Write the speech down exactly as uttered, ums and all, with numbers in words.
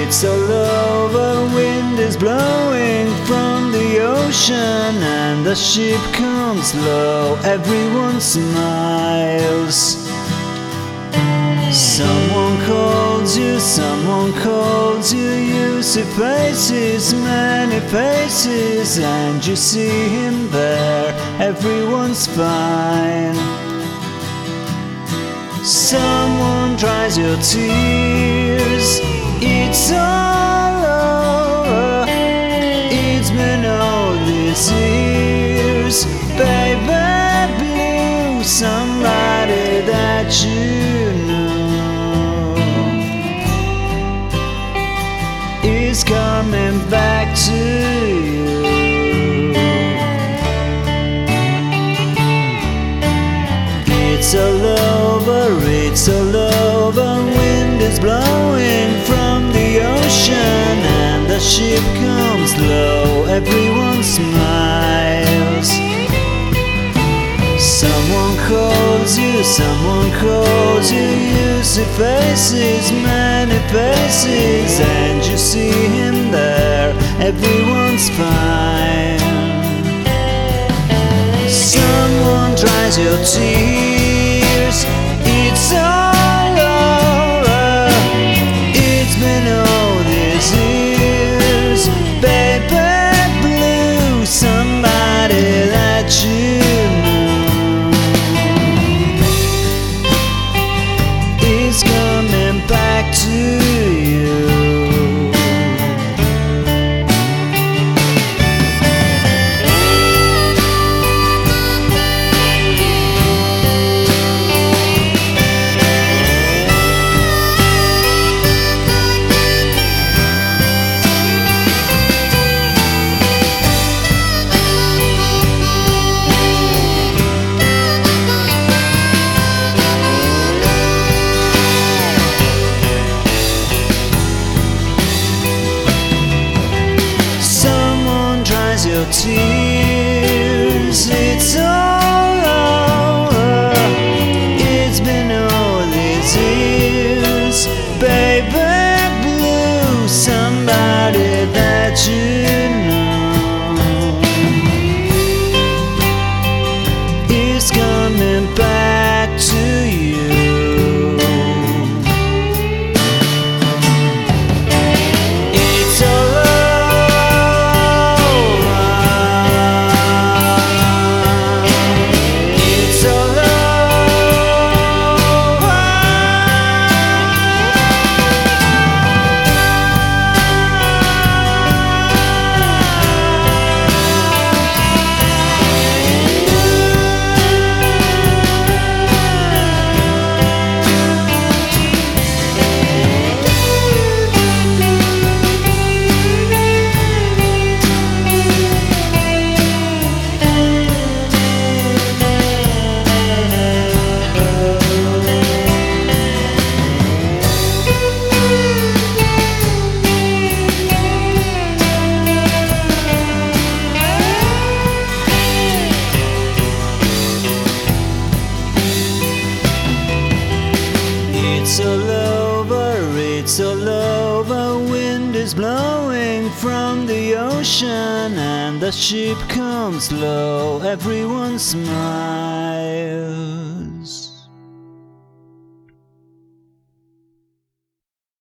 It's all over, wind is blowing from the ocean, and the ship comes low, everyone smiles. Someone calls you, someone calls you, you see faces, many faces, and you see him there, everyone's fine. Someone dries your tears, it's all over, it's been all these years. Baby blue, somebody that you know is coming back to you. It's all over, it's all over, wind is blowing from the ocean, and the ship comes low, everyone smiles. Someone calls you, someone calls you, you see faces, many faces, and you see him there, everyone's fine. Someone dries your tears, it's all over, it's been all these years. Baby blue, somebody that you know is coming back to you. Your tears, it's all over, it's been all these years. Baby blue, somebody that you know is coming back to you. It's all It's all over, it's all over, wind is blowing from the ocean, and the ship comes low, everyone smiles.